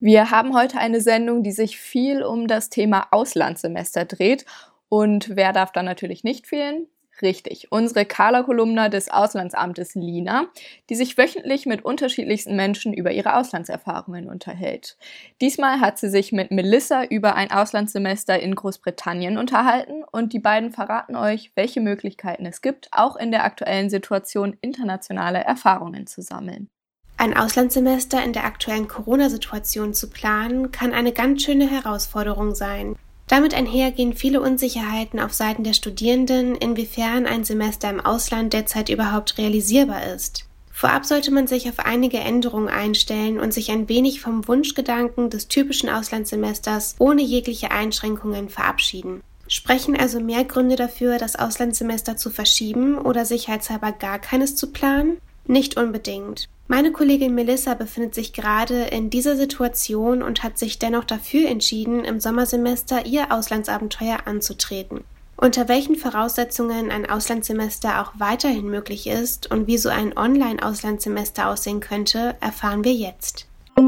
Wir haben heute eine Sendung, die sich viel um das Thema Auslandssemester dreht. Und wer darf da natürlich nicht fehlen? Richtig, unsere Carla-Kolumna des Auslandsamtes Lina, die sich wöchentlich mit unterschiedlichsten Menschen über ihre Auslandserfahrungen unterhält. Diesmal hat sie sich mit Melissa über ein Auslandssemester in Großbritannien unterhalten und die beiden verraten euch, welche Möglichkeiten es gibt, auch in der aktuellen Situation internationale Erfahrungen zu sammeln. Ein Auslandssemester in der aktuellen Corona-Situation zu planen, kann eine ganz schöne Herausforderung sein. Damit einher gehen viele Unsicherheiten auf Seiten der Studierenden, inwiefern ein Semester im Ausland derzeit überhaupt realisierbar ist. Vorab sollte man sich auf einige Änderungen einstellen und sich ein wenig vom Wunschgedanken des typischen Auslandssemesters ohne jegliche Einschränkungen verabschieden. Sprechen also mehr Gründe dafür, das Auslandssemester zu verschieben oder sicherheitshalber gar keines zu planen? Nicht unbedingt. Meine Kollegin Melissa befindet sich gerade in dieser Situation und hat sich dennoch dafür entschieden, im Sommersemester ihr Auslandsabenteuer anzutreten. Unter welchen Voraussetzungen ein Auslandssemester auch weiterhin möglich ist und wie so ein Online-Auslandssemester aussehen könnte, erfahren wir jetzt.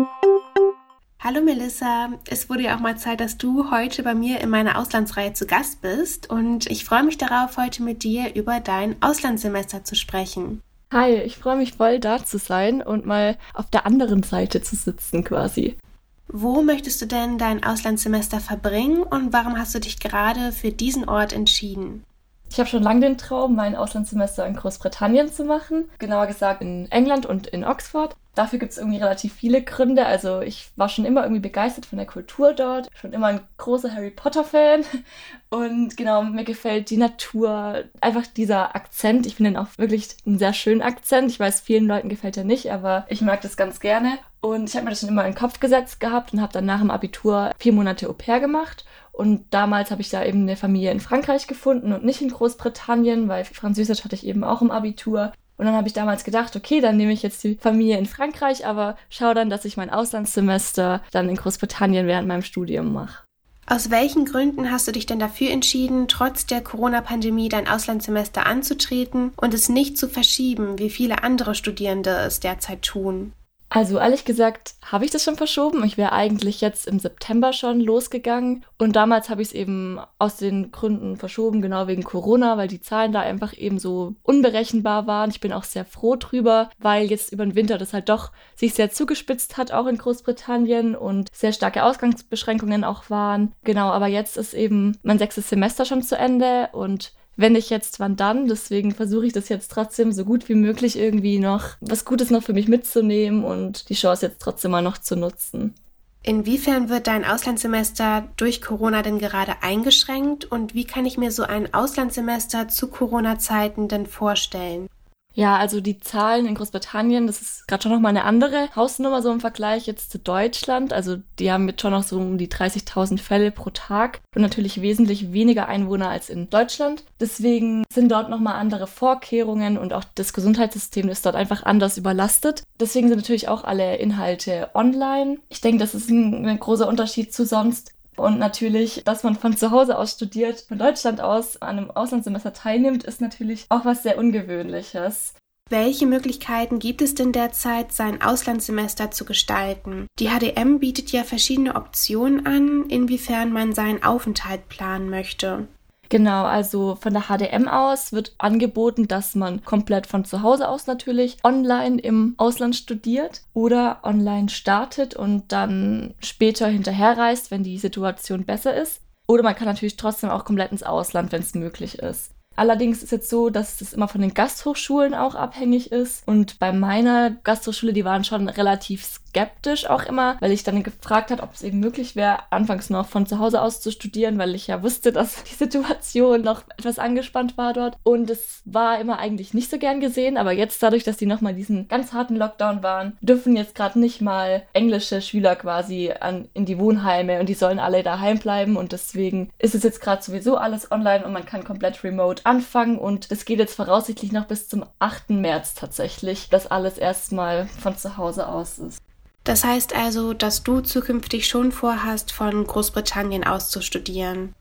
Hallo Melissa, es wurde ja auch mal Zeit, dass du heute bei mir in meiner Auslandsreihe zu Gast bist und ich freue mich darauf, heute mit dir über dein Auslandssemester zu sprechen. Hi, ich freue mich voll, da zu sein und mal auf der anderen Seite zu sitzen quasi. Wo möchtest du denn dein Auslandssemester verbringen und warum hast du dich gerade für diesen Ort entschieden? Ich habe schon lange den Traum, mein Auslandssemester in Großbritannien zu machen, genauer gesagt in England und in Oxford. Dafür gibt es irgendwie relativ viele Gründe. Also ich war schon immer irgendwie begeistert von der Kultur dort, schon immer ein großer Harry Potter-Fan. Und genau, mir gefällt die Natur, einfach dieser Akzent. Ich finde ihn auch wirklich einen sehr schönen Akzent. Ich weiß, vielen Leuten gefällt er nicht, aber ich mag das ganz gerne. Und ich habe mir das schon immer in den Kopf gesetzt gehabt und habe dann nach dem Abitur 4 Monate Au-pair gemacht. Und damals habe ich da eben eine Familie in Frankreich gefunden und nicht in Großbritannien, weil Französisch hatte ich eben auch im Abitur. Und dann habe ich damals gedacht, okay, dann nehme ich jetzt die Familie in Frankreich, aber schaue dann, dass ich mein Auslandssemester dann in Großbritannien während meinem Studium mache. Aus welchen Gründen hast du dich denn dafür entschieden, trotz der Corona-Pandemie dein Auslandssemester anzutreten und es nicht zu verschieben, wie viele andere Studierende es derzeit tun? Also ehrlich gesagt habe ich das schon verschoben. Ich wäre eigentlich jetzt im September schon losgegangen und damals habe ich es eben aus den Gründen verschoben, genau wegen Corona, weil die Zahlen da einfach eben so unberechenbar waren. Ich bin auch sehr froh drüber, weil jetzt über den Winter das halt doch sich sehr zugespitzt hat, auch in Großbritannien und sehr starke Ausgangsbeschränkungen auch waren. Genau, aber jetzt ist eben mein 6. Semester schon zu Ende und wenn nicht jetzt, wann dann? Deswegen versuche ich das jetzt trotzdem so gut wie möglich irgendwie noch was Gutes noch für mich mitzunehmen und die Chance jetzt trotzdem mal noch zu nutzen. Inwiefern wird dein Auslandssemester durch Corona denn gerade eingeschränkt und wie kann ich mir so ein Auslandssemester zu Corona-Zeiten denn vorstellen? Ja, also die Zahlen in Großbritannien, das ist gerade schon nochmal eine andere Hausnummer so im Vergleich jetzt zu Deutschland. Also die haben jetzt schon noch so um die 30.000 Fälle pro Tag und natürlich wesentlich weniger Einwohner als in Deutschland. Deswegen sind dort nochmal andere Vorkehrungen und auch das Gesundheitssystem ist dort einfach anders überlastet. Deswegen sind natürlich auch alle Inhalte online. Ich denke, das ist ein großer Unterschied zu sonst. Und natürlich, dass man von zu Hause aus studiert, von Deutschland aus an einem Auslandssemester teilnimmt, ist natürlich auch was sehr Ungewöhnliches. Welche Möglichkeiten gibt es denn derzeit, sein Auslandssemester zu gestalten? Die HDM bietet ja verschiedene Optionen an, inwiefern man seinen Aufenthalt planen möchte. Genau, also von der HDM aus wird angeboten, dass man komplett von zu Hause aus natürlich online im Ausland studiert oder online startet und dann später hinterherreist, wenn die Situation besser ist. Oder man kann natürlich trotzdem auch komplett ins Ausland, wenn es möglich ist. Allerdings ist es so, dass es immer von den Gasthochschulen auch abhängig ist. Und bei meiner Gasthochschule, die waren schon relativ skeptisch auch immer, weil ich dann gefragt habe, ob es eben möglich wäre, anfangs noch von zu Hause aus zu studieren, weil ich ja wusste, dass die Situation noch etwas angespannt war dort. Und es war immer eigentlich nicht so gern gesehen, aber jetzt dadurch, dass die nochmal diesen ganz harten Lockdown waren, dürfen jetzt gerade nicht mal englische Schüler quasi in die Wohnheime und die sollen alle daheim bleiben und deswegen ist es jetzt gerade sowieso alles online und man kann komplett remote anfangen und es geht jetzt voraussichtlich noch bis zum 8. März tatsächlich, dass alles erstmal von zu Hause aus ist. Das heißt also, dass du zukünftig schon vorhast, von Großbritannien aus zu studieren?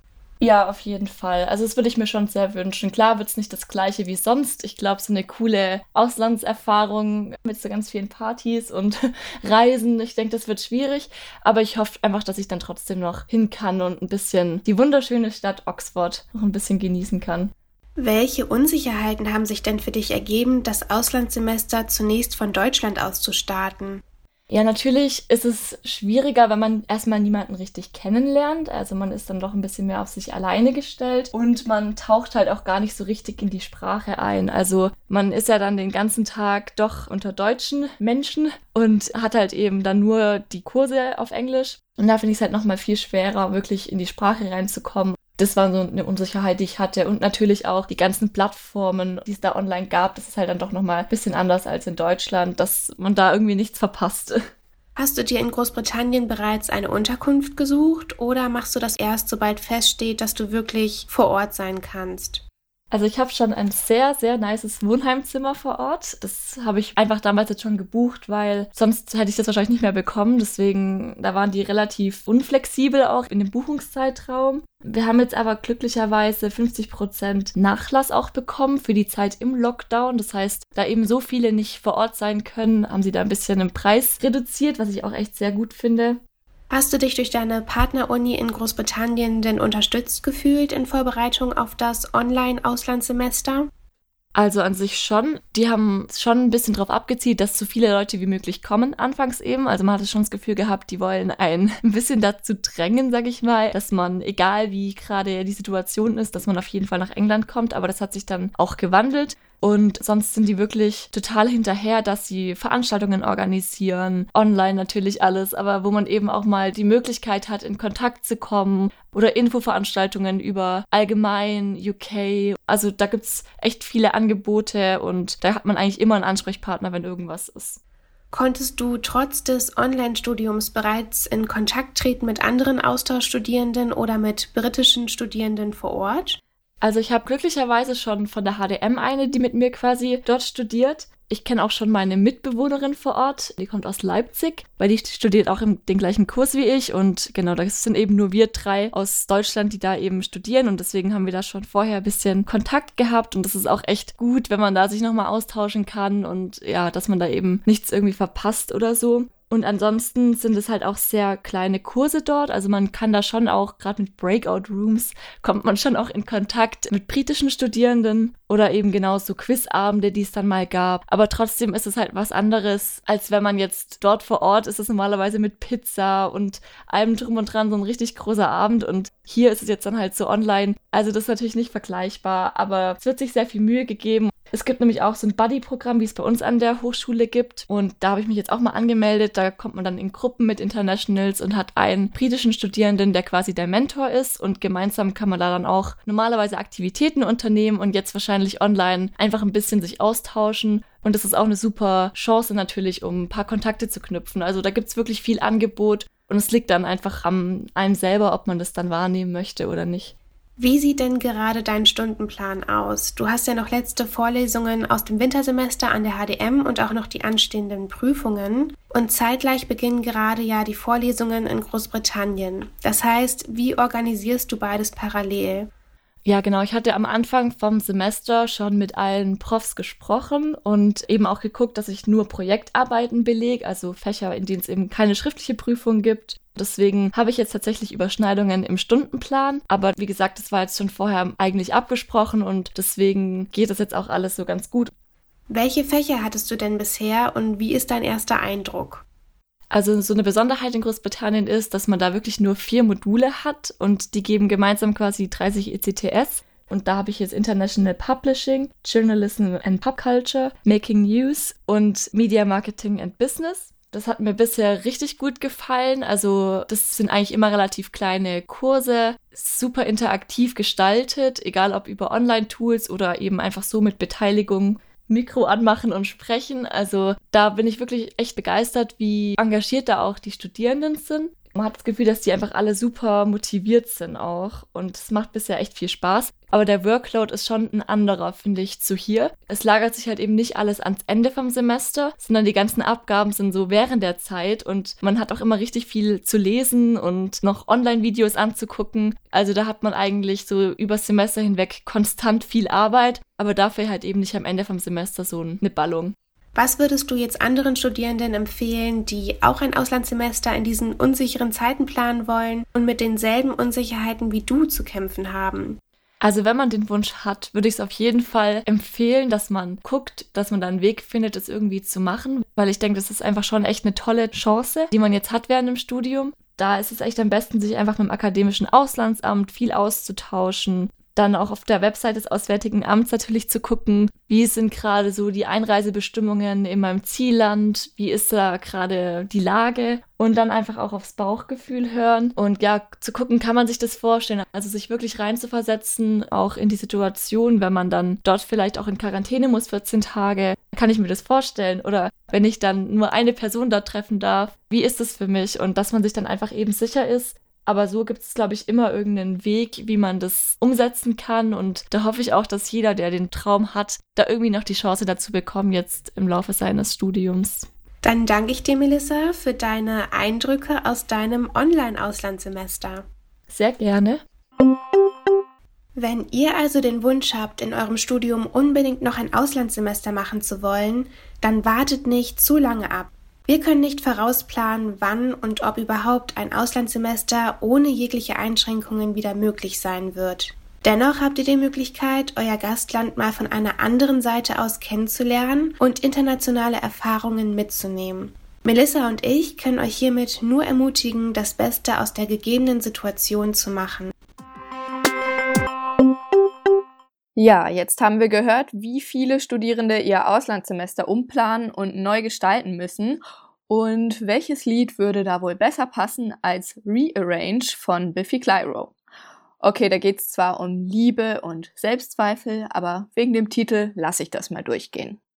Ja, auf jeden Fall. Also das würde ich mir schon sehr wünschen. Klar wird es nicht das Gleiche wie sonst. Ich glaube, so eine coole Auslandserfahrung mit so ganz vielen Partys und Reisen, ich denke, das wird schwierig. Aber ich hoffe einfach, dass ich dann trotzdem noch hin kann und ein bisschen die wunderschöne Stadt Oxford noch ein bisschen genießen kann. Welche Unsicherheiten haben sich denn für dich ergeben, das Auslandssemester zunächst von Deutschland aus zu starten? Ja, natürlich ist es schwieriger, wenn man erstmal niemanden richtig kennenlernt. Also man ist dann doch ein bisschen mehr auf sich alleine gestellt und man taucht halt auch gar nicht so richtig in die Sprache ein. Also man ist ja dann den ganzen Tag doch unter deutschen Menschen und hat halt eben dann nur die Kurse auf Englisch. Und da finde ich es halt nochmal viel schwerer, wirklich in die Sprache reinzukommen. Das war so eine Unsicherheit, die ich hatte. Und natürlich auch die ganzen Plattformen, die es da online gab. Das ist halt dann doch nochmal ein bisschen anders als in Deutschland, dass man da irgendwie nichts verpasst. Hast du dir in Großbritannien bereits eine Unterkunft gesucht oder machst du das erst, sobald feststeht, dass du wirklich vor Ort sein kannst? Also ich habe schon ein sehr, sehr nices Wohnheimzimmer vor Ort. Das habe ich einfach damals jetzt schon gebucht, weil sonst hätte ich das wahrscheinlich nicht mehr bekommen. Deswegen, da waren die relativ unflexibel auch in dem Buchungszeitraum. Wir haben jetzt aber glücklicherweise 50% Nachlass auch bekommen für die Zeit im Lockdown. Das heißt, da eben so viele nicht vor Ort sein können, haben sie da ein bisschen den Preis reduziert, was ich auch echt sehr gut finde. Hast du dich durch deine Partneruni in Großbritannien denn unterstützt gefühlt in Vorbereitung auf das Online-Auslandssemester? Also an sich schon. Die haben schon ein bisschen drauf abgezielt, dass so viele Leute wie möglich kommen, anfangs eben. Also man hatte schon das Gefühl gehabt, die wollen einen ein bisschen dazu drängen, sag ich mal, dass man, egal wie gerade die Situation ist, dass man auf jeden Fall nach England kommt. Aber das hat sich dann auch gewandelt. Und sonst sind die wirklich total hinterher, dass sie Veranstaltungen organisieren, online natürlich alles, aber wo man eben auch mal die Möglichkeit hat, in Kontakt zu kommen oder Infoveranstaltungen über allgemein UK. Also da gibt's echt viele Angebote und da hat man eigentlich immer einen Ansprechpartner, wenn irgendwas ist. Konntest du trotz des Online-Studiums bereits in Kontakt treten mit anderen Austauschstudierenden oder mit britischen Studierenden vor Ort? Also ich habe glücklicherweise schon von der HDM eine, die mit mir quasi dort studiert. Ich kenne auch schon meine Mitbewohnerin vor Ort, die kommt aus Leipzig, weil die studiert auch den gleichen Kurs wie ich. Und genau, das sind eben nur wir 3 aus Deutschland, die da eben studieren. Und deswegen haben wir da schon vorher ein bisschen Kontakt gehabt. Und das ist auch echt gut, wenn man da sich nochmal austauschen kann und ja, dass man da eben nichts irgendwie verpasst oder so. Und ansonsten sind es halt auch sehr kleine Kurse dort. Also man kann da schon auch, gerade mit Breakout-Rooms, kommt man schon auch in Kontakt mit britischen Studierenden oder eben genauso Quizabende, die es dann mal gab. Aber trotzdem ist es halt was anderes, als wenn man jetzt dort vor Ort ist. Es normalerweise mit Pizza und allem drum und dran so ein richtig großer Abend. Und hier ist es jetzt dann halt so online. Also das ist natürlich nicht vergleichbar, aber es wird sich sehr viel Mühe gegeben. Es gibt nämlich auch so ein Buddy-Programm, wie es bei uns an der Hochschule gibt. Und da habe ich mich jetzt auch mal angemeldet. Da kommt man dann in Gruppen mit Internationals und hat einen britischen Studierenden, der quasi der Mentor ist. Und gemeinsam kann man da dann auch normalerweise Aktivitäten unternehmen und jetzt wahrscheinlich online einfach ein bisschen sich austauschen. Und das ist auch eine super Chance natürlich, um ein paar Kontakte zu knüpfen. Also da gibt es wirklich viel Angebot. Und es liegt dann einfach an einem selber, ob man das dann wahrnehmen möchte oder nicht. Wie sieht denn gerade dein Stundenplan aus? Du hast ja noch letzte Vorlesungen aus dem Wintersemester an der HDM und auch noch die anstehenden Prüfungen. Und zeitgleich beginnen gerade ja die Vorlesungen in Großbritannien. Das heißt, wie organisierst du beides parallel? Ja, genau. Ich hatte am Anfang vom Semester schon mit allen Profs gesprochen und eben auch geguckt, dass ich nur Projektarbeiten belege, also Fächer, in denen es eben keine schriftliche Prüfung gibt. Deswegen habe ich jetzt tatsächlich Überschneidungen im Stundenplan. Aber wie gesagt, das war jetzt schon vorher eigentlich abgesprochen und deswegen geht das jetzt auch alles so ganz gut. Welche Fächer hattest du denn bisher und wie ist dein erster Eindruck? Also so eine Besonderheit in Großbritannien ist, dass man da wirklich nur 4 Module hat und die geben gemeinsam quasi 30 ECTS. Und da habe ich jetzt International Publishing, Journalism and Pop Culture, Making News und Media Marketing and Business. Das hat mir bisher richtig gut gefallen. Also das sind eigentlich immer relativ kleine Kurse, super interaktiv gestaltet, egal ob über Online-Tools oder eben einfach so mit Beteiligung. Mikro anmachen und sprechen. Also da bin ich wirklich echt begeistert, wie engagiert da auch die Studierenden sind. Man hat das Gefühl, dass die einfach alle super motiviert sind auch und es macht bisher echt viel Spaß. Aber der Workload ist schon ein anderer, finde ich, zu hier. Es lagert sich halt eben nicht alles ans Ende vom Semester, sondern die ganzen Abgaben sind so während der Zeit und man hat auch immer richtig viel zu lesen und noch Online-Videos anzugucken. Also da hat man eigentlich so übers Semester hinweg konstant viel Arbeit, aber dafür halt eben nicht am Ende vom Semester so eine Ballung. Was würdest du jetzt anderen Studierenden empfehlen, die auch ein Auslandssemester in diesen unsicheren Zeiten planen wollen und mit denselben Unsicherheiten wie du zu kämpfen haben? Also wenn man den Wunsch hat, würde ich es auf jeden Fall empfehlen, dass man guckt, dass man da einen Weg findet, es irgendwie zu machen, weil ich denke, das ist einfach schon echt eine tolle Chance, die man jetzt hat während dem Studium. Da ist es echt am besten, sich einfach mit dem akademischen Auslandsamt viel auszutauschen, dann auch auf der Website des Auswärtigen Amts natürlich zu gucken, wie sind gerade so die Einreisebestimmungen in meinem Zielland, wie ist da gerade die Lage und dann einfach auch aufs Bauchgefühl hören und ja, zu gucken, kann man sich das vorstellen, also sich wirklich reinzuversetzen, auch in die Situation, wenn man dann dort vielleicht auch in Quarantäne muss 14 Tage, kann ich mir das vorstellen oder wenn ich dann nur eine Person dort treffen darf, wie ist das für mich und dass man sich dann einfach eben sicher ist. Aber so gibt es, glaube ich, immer irgendeinen Weg, wie man das umsetzen kann. Und da hoffe ich auch, dass jeder, der den Traum hat, da irgendwie noch die Chance dazu bekommt, jetzt im Laufe seines Studiums. Dann danke ich dir, Melissa, für deine Eindrücke aus deinem Online-Auslandssemester. Sehr gerne. Wenn ihr also den Wunsch habt, in eurem Studium unbedingt noch ein Auslandssemester machen zu wollen, dann wartet nicht zu lange ab. Wir können nicht vorausplanen, wann und ob überhaupt ein Auslandssemester ohne jegliche Einschränkungen wieder möglich sein wird. Dennoch habt ihr die Möglichkeit, euer Gastland mal von einer anderen Seite aus kennenzulernen und internationale Erfahrungen mitzunehmen. Melissa und ich können euch hiermit nur ermutigen, das Beste aus der gegebenen Situation zu machen. Ja, jetzt haben wir gehört, wie viele Studierende ihr Auslandssemester umplanen und neu gestalten müssen. Und welches Lied würde da wohl besser passen als Rearrange von Biffy Clyro? Okay, da geht es zwar um Liebe und Selbstzweifel, aber wegen dem Titel lasse ich das mal durchgehen.